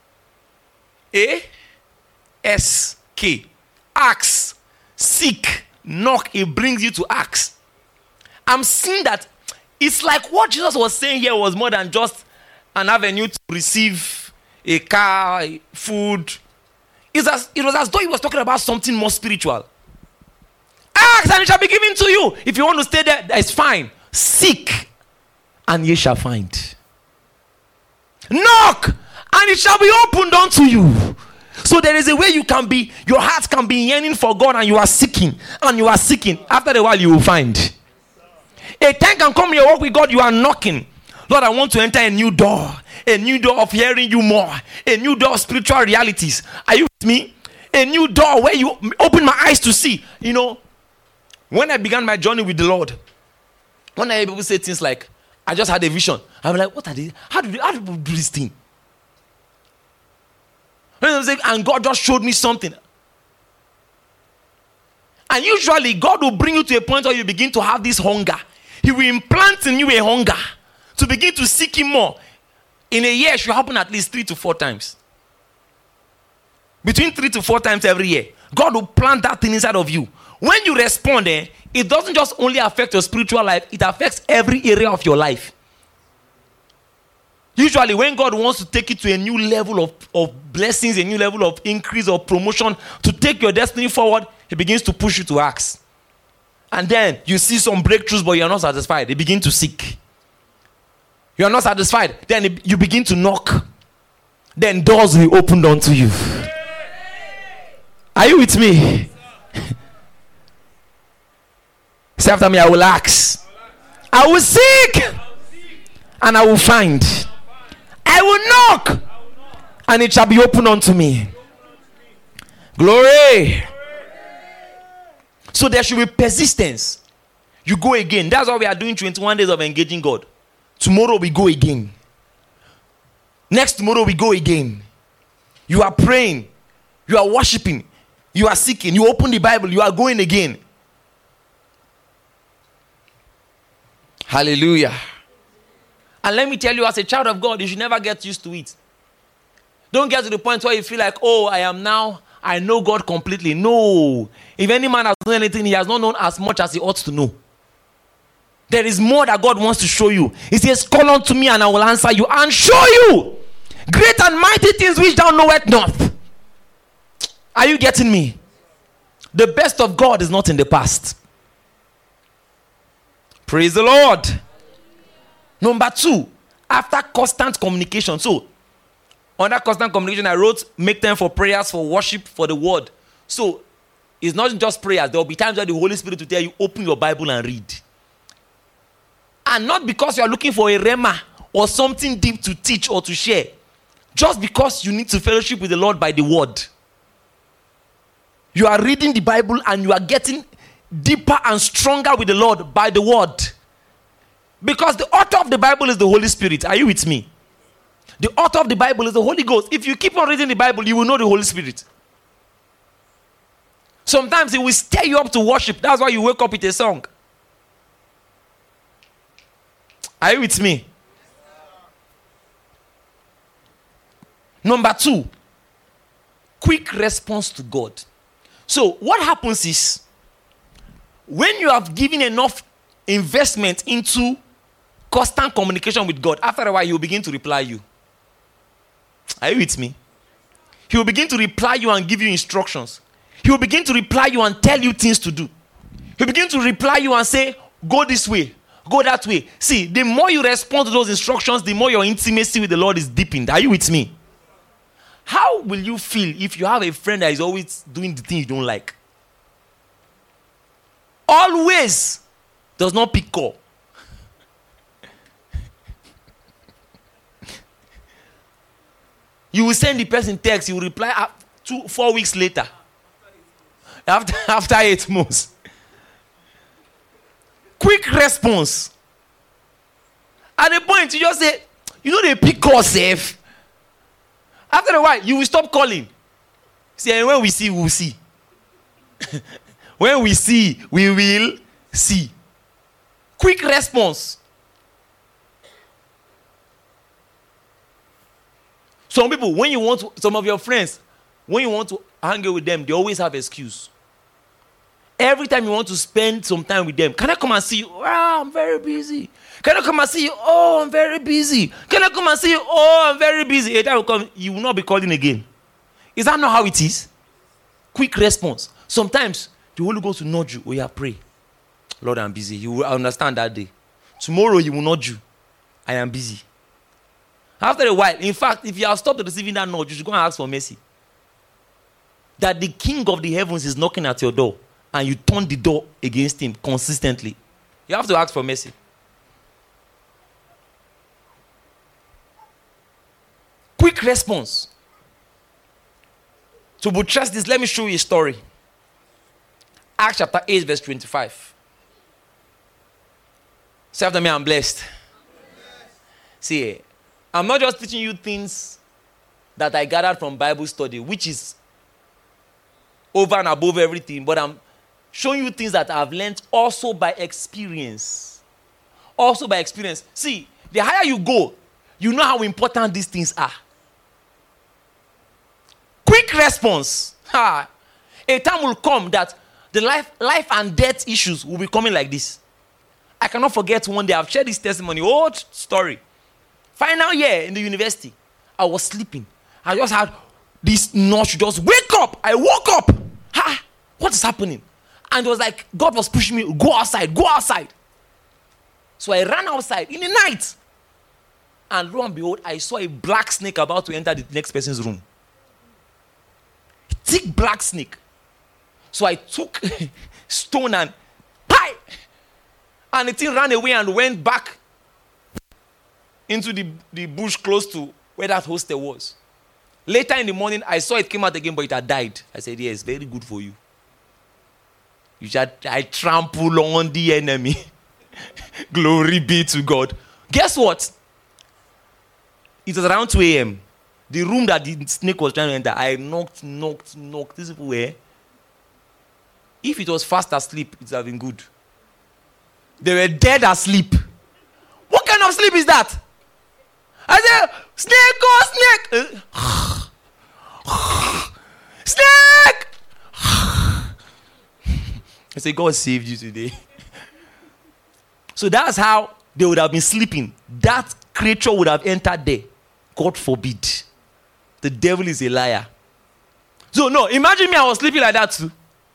A-S-K. Ask, seek, knock. It brings you to ask. I'm seeing that it's like what Jesus was saying here was more than just an avenue to receive a car, food. It was as though he was talking about something more spiritual. Ask and it shall be given to you. If you want to stay there, it's fine. Seek and ye shall find. Knock and it shall be opened unto you. So there is a way you can be, your heart can be yearning for God and you are seeking. And you are seeking. After a while you will find. A time can come your walk with God, you are knocking. Lord, I want to enter a new door. A new door of hearing you more. A new door of spiritual realities. Are you with me? A new door where you open my eyes to see. You know, when I began my journey with the Lord, when I hear people say things like, I just had a vision. I'm like, what are they? How do people do this thing? And God just showed me something. And usually God will bring you to a point where you begin to have this hunger. He will implant in you a hunger to begin to seek him more. In a year, it should happen at least 3 to 4 times. Between 3 to 4 times every year. God will plant that thing inside of you. When you respond, it doesn't just only affect your spiritual life, it affects every area of your life. Usually, when God wants to take you to a new level of blessings, a new level of increase or promotion, to take your destiny forward, he begins to push you to ask. And then you see some breakthroughs, but you are not satisfied. They begin to seek. You are not satisfied. Then you begin to knock. Then doors will open unto you. Are you with me? Say after me, I will ask. I will seek. And I will find. I will knock. And it shall be opened unto me. Glory. So there should be persistence. You go again. That's why we are doing 21 days of engaging God. Tomorrow we go again. Next tomorrow we go again. You are praying. You are worshiping. You are seeking. You open the Bible. You are going again. Hallelujah. And let me tell you, as a child of God, you should never get used to it. Don't get to the point where you feel like, oh, I know God completely. No. If any man has known anything, he has not known as much as he ought to know. There is more that God wants to show you. He says, call unto me and I will answer you and show you great and mighty things which thou knowest not. Are you getting me? The best of God is not in the past. Praise the Lord. Number 2, after constant communication. So, under constant communication, I wrote, make time for prayers, for worship, for the word. So, it's not just prayers. There will be times where the Holy Spirit will tell you, open your Bible and read. And not because you are looking for a rhema or something deep to teach or to share. Just because you need to fellowship with the Lord by the word. You are reading the Bible and you are getting deeper and stronger with the Lord by the word. Because the author of the Bible is the Holy Spirit. Are you with me? The author of the Bible is the Holy Ghost. If you keep on reading the Bible, you will know the Holy Spirit. Sometimes it will stir you up to worship. That's why you wake up with a song. Are you with me? Number 2, quick response to God. So what happens is, when you have given enough investment into constant communication with God, after a while he will begin to reply you. Are you with me? He will begin to reply you and give you instructions. He will begin to reply you and tell you things to do. He will begin to reply you and say, go this way, go that way. See, the more you respond to those instructions, the more your intimacy with the Lord is deepened. Are you with me? How will you feel if you have a friend that is always doing the thing you don't like? Always does not pick call. You will send the person text, he will reply 4 weeks later. After 8 months. Quick response. At the point, you just say, you know, they pick us safe. After a while, you will stop calling. See, and when we see, we will see. When we see, we will see. Quick response. Some people, when you want to, some of your friends, when you want to hang out with them, they always have excuse. Every time you want to spend some time with them, can I come and see you? Oh, I'm very busy. Can I come and see you? Oh, I'm very busy. Can I come and see you? Oh, I'm very busy. A time will come, you will not be calling again. Is that not how it is? Quick response. Sometimes the Holy Ghost will nudge you. Oh, yeah, pray. Lord, I'm busy. You will understand that day. Tomorrow, you will nudge you. I am busy. After a while, in fact, if you have stopped receiving that nudge, you should go and ask for mercy. That the King of the heavens is knocking at your door and you turn the door against him consistently. You have to ask for mercy. Quick response. To buttress this, let me show you a story. Acts chapter 8, verse 25. Say after me, I'm blessed. See, I'm not just teaching you things that I gathered from Bible study, which is over and above everything, but I'm showing you things that I've learned also by experience. Also by experience. See, the higher you go, you know how important these things are. Quick response. A time will come that the life and death issues will be coming like this. I cannot forget one day, I've shared this testimony, old story. Final year in the university, I was sleeping. I just had this nudge, just wake up. I woke up. What is happening? And it was like God was pushing me, go outside, go outside. So I ran outside in the night. And lo and behold, I saw a black snake about to enter the next person's room. Thick black snake. So I took stone and pie. And the thing ran away and went back into the bush close to where that hostel was. Later in the morning, I saw it came out again, but it had died. I said, yes, very good for you. I trample on the enemy. Glory be to God. Guess what? It was around 2 a.m. The room that the snake was trying to enter, I knocked. These people were. If it was fast asleep, it would have been good. They were dead asleep. What kind of sleep is that? I said, snake, oh, snake! Snake! I said, God saved you today. So that's how they would have been sleeping. That creature would have entered there. God forbid. The devil is a liar. So no, imagine me, I was sleeping like that too.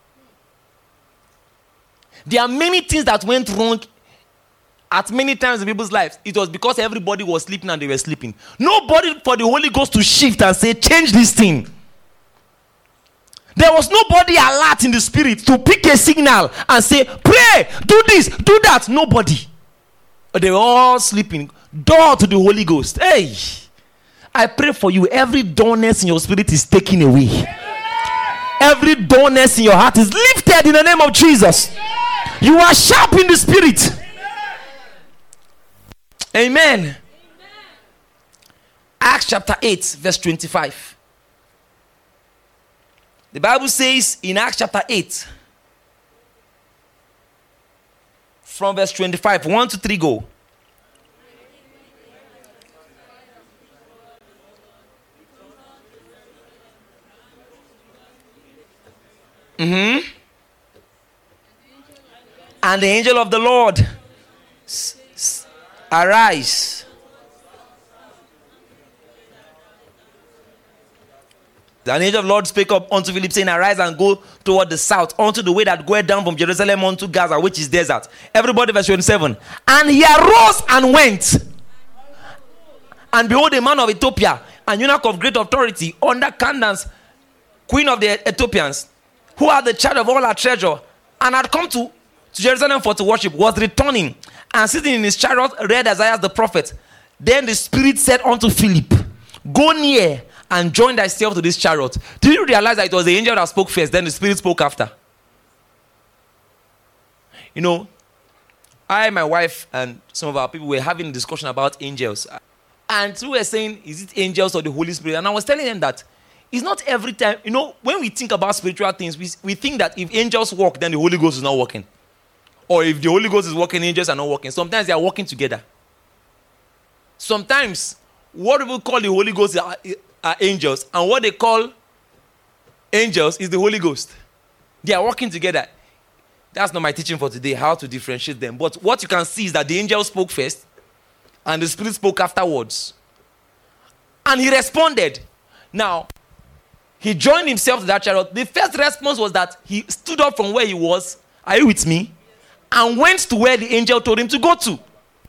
There are many things that went wrong at many times in people's lives. It was because everybody was sleeping and they were sleeping. Nobody for the Holy Ghost to shift and say, change this thing. There was nobody alert in the spirit to pick a signal and say, pray, do this, do that. Nobody. They were all sleeping. Door to the Holy Ghost. Hey, I pray for you. Every dullness in your spirit is taken away. Every dullness in your heart is lifted in the name of Jesus. You are sharp in the spirit. Amen. Amen. Acts chapter 8, verse 25. The Bible says in Acts chapter 8, from verse 25, 1 to 3, go. And the angel of the Lord arise. The angel of the Lord spake up unto Philip, saying, arise and go toward the south, unto the way that goeth down from Jerusalem unto Gaza, which is desert. Everybody, verse 27. And he arose and went. And behold, a man of Ethiopia, an eunuch of great authority, under Candace, queen of the Ethiopians, who had the charge of all her treasure, and had come to Jerusalem for to worship, was returning, and sitting in his chariot read Isaiah the prophet. Then the Spirit said unto Philip, go near and join thyself to this chariot. Did you realize that it was the angel that spoke first, then the Spirit spoke after? You know, my wife, and some of our people were having a discussion about angels. And we were saying, is it angels or the Holy Spirit? And I was telling them that it's not every time. When we think about spiritual things, we think that if angels walk, then the Holy Ghost is not working. Or if the Holy Ghost is working, angels are not working. Sometimes they are working together. Sometimes what people call the Holy Ghost are angels, and what they call angels is the Holy Ghost. They are working together. That's not my teaching for today, how to differentiate them. But what you can see is that the angel spoke first, and the Spirit spoke afterwards. And he responded. Now, he joined himself to that chariot. The first response was that he stood up from where he was. Are you with me? And went to where the angel told him to go to.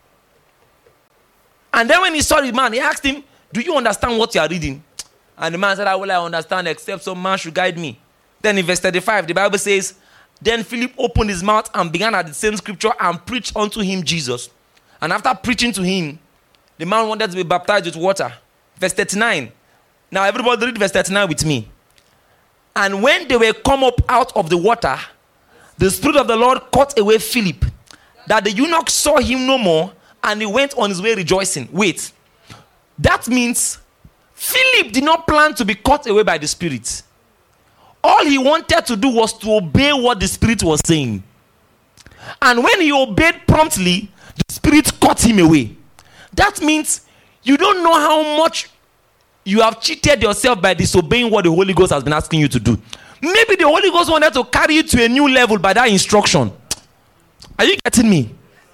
And then when he saw the man, he asked him, do you understand what you are reading? And the man said, how will I understand except some man should guide me? Then in verse 35, the Bible says, then Philip opened his mouth and began at the same scripture and preached unto him Jesus. And after preaching to him, the man wanted to be baptized with water. Verse 39. Now everybody read verse 39 with me. And when they were come up out of the water, the Spirit of the Lord caught away Philip, that the eunuch saw him no more, and he went on his way rejoicing. Wait. That means Philip did not plan to be caught away by the Spirit. All he wanted to do was to obey what the Spirit was saying. And when he obeyed promptly, the Spirit caught him away. That means you don't know how much you have cheated yourself by disobeying what the Holy Ghost has been asking you to do. Maybe the Holy Ghost wanted to carry you to a new level by that instruction. Are you getting me?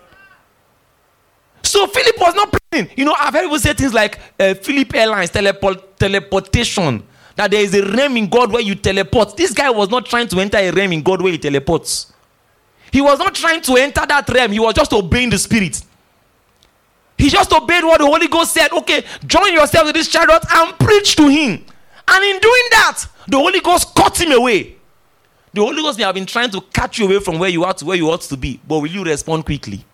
So Philip was not planning. I've heard people say things like Philip Airlines, teleportation. That there is a realm in God where you teleport. This guy was not trying to enter a realm in God where he teleports. He was not trying to enter that realm. He was just obeying the Spirit. He just obeyed what the Holy Ghost said. Okay, join yourself to this chariot and preach to him. And in doing that, the Holy Ghost caught him away. The Holy Ghost may have been trying to catch you away from where you are to where you ought to be. But will you respond quickly?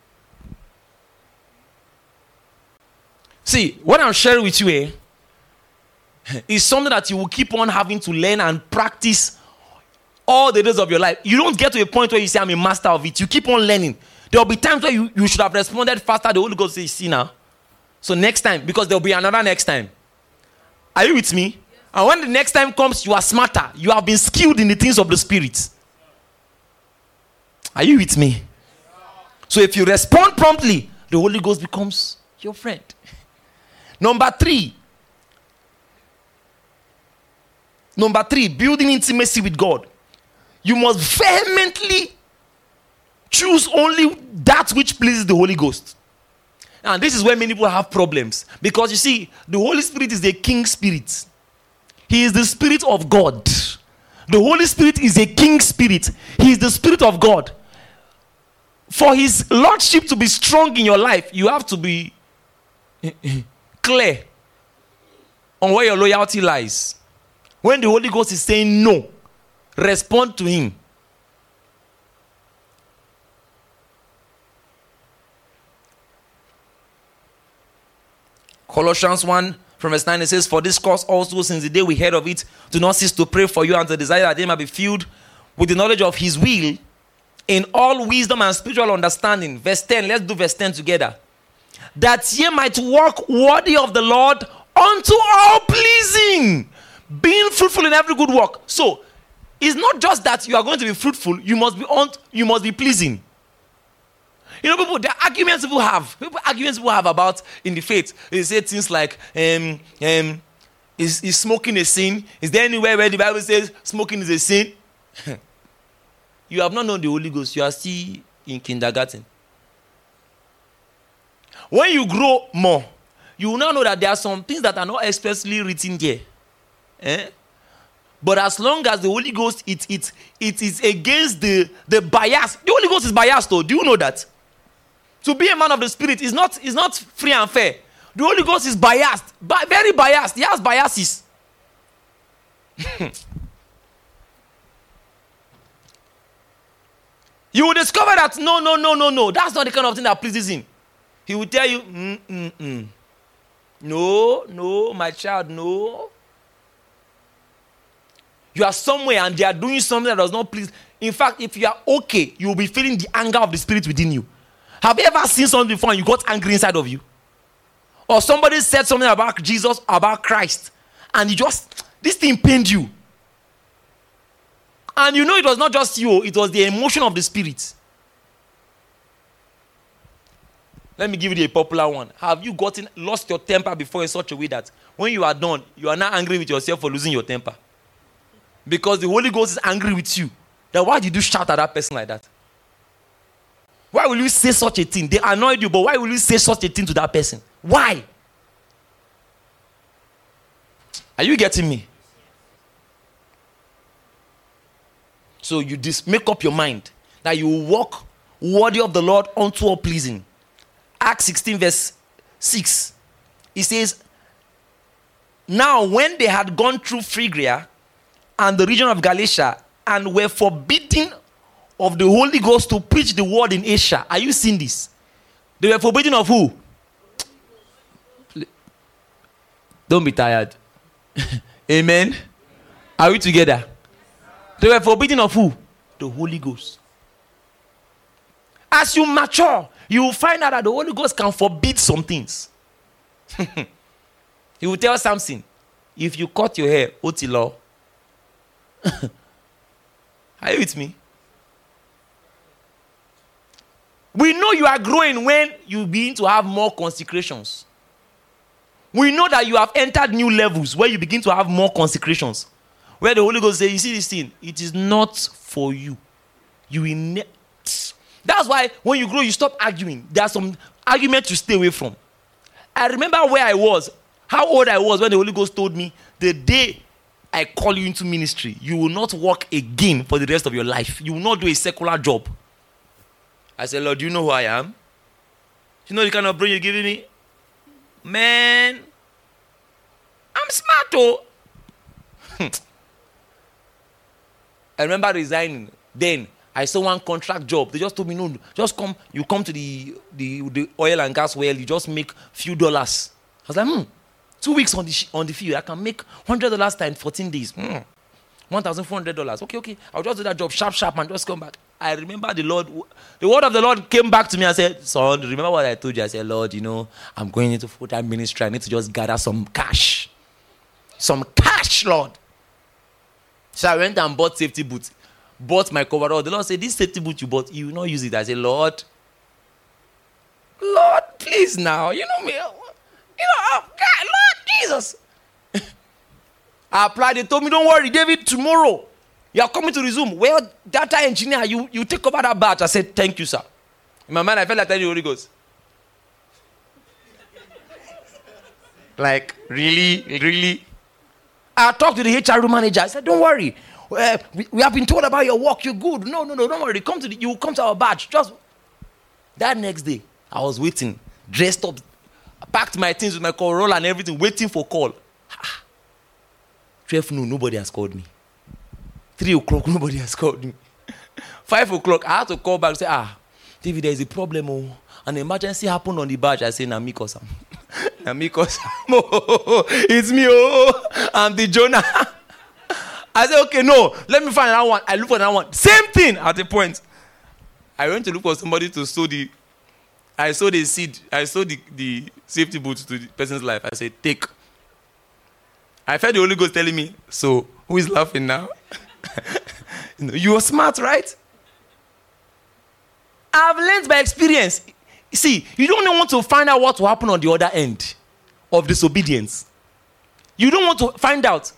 See, what I'm sharing with you is something that you will keep on having to learn and practice all the days of your life. You don't get to a point where you say, I'm a master of it. You keep on learning. There will be times where you should have responded faster. The Holy Ghost says, see now. So next time, because there will be another next time. Are you with me? And when the next time comes, you are smarter. You have been skilled in the things of the Spirit. Are you with me? So if you respond promptly, the Holy Ghost becomes your friend. Number three, building intimacy with God. You must vehemently choose only that which pleases the Holy Ghost. And this is where many people have problems. Because you see, the Holy Spirit is a king spirit. He is the Spirit of God. The Holy Spirit is a king spirit. He is the Spirit of God. For his lordship to be strong in your life, you have to be clear on where your loyalty lies. When the Holy Ghost is saying no, respond to him. Colossians 1 from verse 9, it says, for this cause also, since the day we heard of it, do not cease to pray for you and to desire that they might be filled with the knowledge of his will in all wisdom and spiritual understanding. Verse 10, let's do verse 10 together. That ye might walk worthy of the Lord unto all pleasing, being fruitful in every good work. So, it's not just that you are going to be fruitful, you must be pleasing. People, the arguments people have about in the faith, they say things like, is smoking a sin? Is there anywhere where the Bible says smoking is a sin? You have not known the Holy Ghost. You are still in kindergarten. When you grow more, you will now know that there are some things that are not expressly written there. But as long as the Holy Ghost, it is against the bias. The Holy Ghost is biased though. Do you know that? To be a man of the Spirit is not free and fair. The Holy Ghost is biased. Very biased. He has biases. You will discover that no. That's not the kind of thing that pleases him. He will tell you, no, my child, no. You are somewhere and they are doing something that does not please. In fact, if you are okay, you will be feeling the anger of the Spirit within you. Have you ever seen something before and you got angry inside of you? Or somebody said something about Jesus, about Christ, and this thing pained you. And you know it was not just you, it was the emotion of the spirit. Let me give you the popular one. Have you lost your temper before in such a way that when you are done, you are not angry with yourself for losing your temper? Because the Holy Ghost is angry with you. Then why did you shout at that person like that? Why will you say such a thing? They annoyed you, but why will you say such a thing to that person? Why? Are you getting me? So you just make up your mind that you will walk worthy of the Lord unto all pleasing. Acts 16 verse 6. It says, now when they had gone through Phrygia and the region of Galatia and were forbidden of the Holy Ghost to preach the word in Asia. Are you seeing this? They were forbidden of who? Don't be tired. Amen. Are we together? They were forbidden of who? The Holy Ghost. As you mature, you will find out that the Holy Ghost can forbid some things. He will tell Samson, if you cut your hair, Otilo. Are you with me? We know you are growing when you begin to have more consecrations. We know that you have entered new levels where you begin to have more consecrations. Where the Holy Ghost says, you see this thing, it is not for you. You will That's why when you grow, you stop arguing. There are some arguments to stay away from. I remember where I was, how old I was when the Holy Ghost told me, the day I call you into ministry, you will not work again for the rest of your life. You will not do a secular job. I said, Lord, do you know who I am? You know the kind of brain you're giving me? Man, I'm smart, oh. I remember resigning. Then I saw one contract job. They just told me, no, just come. You come to the oil and gas well. You just make few dollars. I was like, 2 weeks on the field. I can make $100 times 14 days. $1,400. Okay. I'll just do that job sharp and just come back. I remember the word of the Lord came back to me and said, son, remember what I told you? I said, Lord, I'm going into full-time ministry. I need to just gather some cash. Some cash, Lord. So I went and bought safety boots. Bought my coverall. The Lord said, this safety boot you bought, you will not use it. I said, Lord, please now. You know me. God, Lord Jesus. I applied. They told me, don't worry, David, tomorrow you are coming to resume. Well, data engineer, you take over that batch. I said, thank you, sir. In my mind, I felt like telling the Holy Ghost. Like, really? I talked to the HR manager. I said, don't worry. We have been told about your work. You're good. No, don't worry. You come to our batch. Just that next day, I was waiting, dressed up, packed my things with my Corolla and everything, waiting for call. 12 noon, nobody has called me. 3 o'clock, nobody has called me. 5 o'clock, I had to call back and say, David, there is a problem. Oh. An emergency happened on the badge. I say, Namiko-san. It's me. Oh, I'm the Jonah. I said, okay, no, let me find another one. I look for another one. Same thing at the point. I went to look for somebody to sow I sowed the seed. I sowed the safety boots to the person's life. I said, take. I felt the Holy Ghost telling me, so who is laughing now? You are smart, right? I've learned by experience. See, you don't want to find out what will happen on the other end of disobedience. You don't want to find out.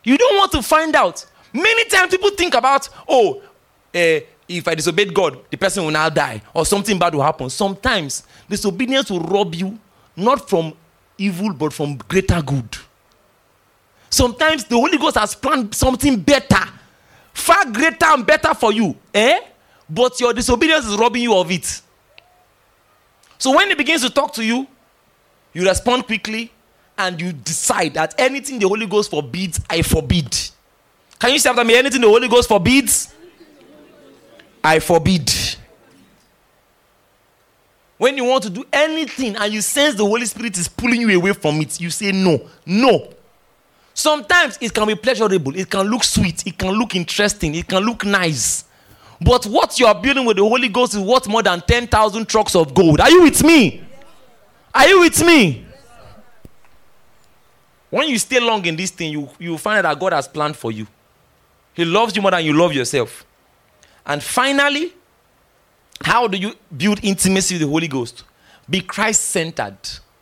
Many times people think about, if I disobeyed God, the person will now die or something bad will happen. Sometimes disobedience will rob you not from evil but from greater good. Sometimes the Holy Ghost has planned something better, far greater and better for you. But your disobedience is robbing you of it. So when he begins to talk to you, you respond quickly and you decide that anything the Holy Ghost forbids, I forbid. Can you say after me, anything the Holy Ghost forbids, I forbid. When you want to do anything and you sense the Holy Spirit is pulling you away from it, you say no. Sometimes it can be pleasurable, it can look sweet, it can look interesting, it can look nice. But what you are building with the Holy Ghost is worth more than 10,000 trucks of gold. Are you with me? Are you with me? When you stay long in this thing, you find that God has planned for you. He loves you more than you love yourself. And finally, how do you build intimacy with the Holy Ghost? Be Christ-centered.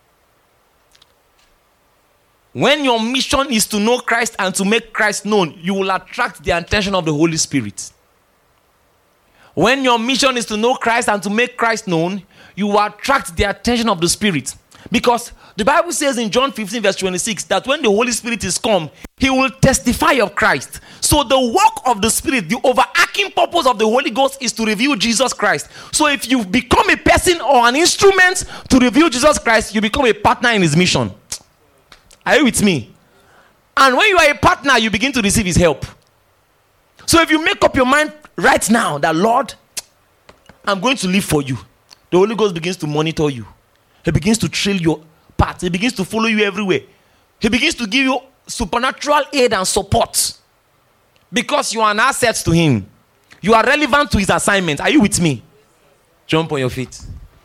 When your mission is to know Christ and to make Christ known, you will attract the attention of the Holy Spirit. When your mission is to know Christ and to make Christ known, you will attract the attention of the Spirit. Because the Bible says in John 15 verse 26 that when the Holy Spirit is come, he will testify of Christ. So the work of the Spirit, the overarching purpose of the Holy Ghost is to reveal Jesus Christ. So if you become a person or an instrument to reveal Jesus Christ, you become a partner in his mission. Are you with me? And when you are a partner, you begin to receive his help. So if you make up your mind right now that, Lord, I'm going to live for you, the Holy Ghost begins to monitor you. He begins to trail your path. He begins to follow you everywhere. He begins to give you supernatural aid and support. Because you are an asset to him. You are relevant to his assignment. Are you with me? Jump on your feet.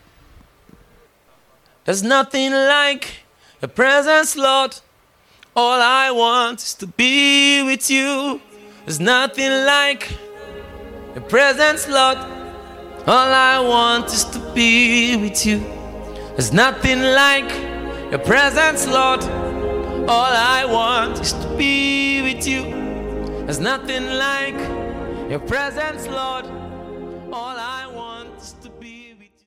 There's nothing like your presence, Lord. All I want is to be with you. There's nothing like your presence, Lord. All I want is to be with you. There's nothing like your presence, Lord. All I want is to be with you. There's nothing like your presence, Lord.